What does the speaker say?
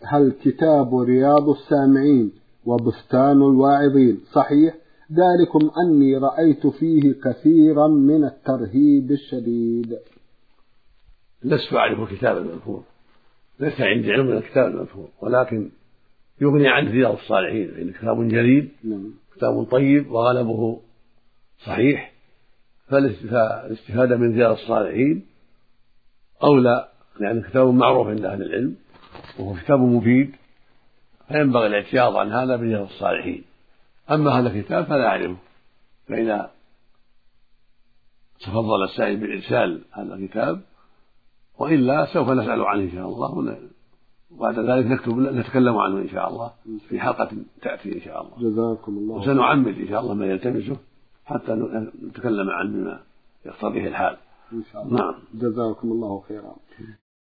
هل كتاب رياض السامعين وبستان الواعظين صحيح؟ ذلكم أني رأيت فيه كثيرا من الترهيب الشديد. لست أعرف الكتاب المذكور، ليس عندي علم من الكتاب المذكور، ولكن يغني عنه رياض الصالحين، لأنه كتاب جليل كتاب طيب وغلبه صحيح، فالاستفادة من رياض الصالحين أولى، لأنه كتاب معروف عند أهل العلم وهو كتاب مفيد، فينبغي الاعتياض عن هذا برياض الصالحين. أما هذا الكتاب فلا أعرفه، فإذا تفضل السائل بالإرسال هذا الكتاب، وإلا سوف نسأل عنه إن شاء الله، وبعد ذلك نتكلم عنه إن شاء الله في حلقة تأتي إن شاء الله. جزاكم الله. وسنعمد إن شاء الله ما يلتمسه حتى نتكلم عنه بما يقتضيه الحال إن شاء الله. نعم. جزاكم الله خيرا.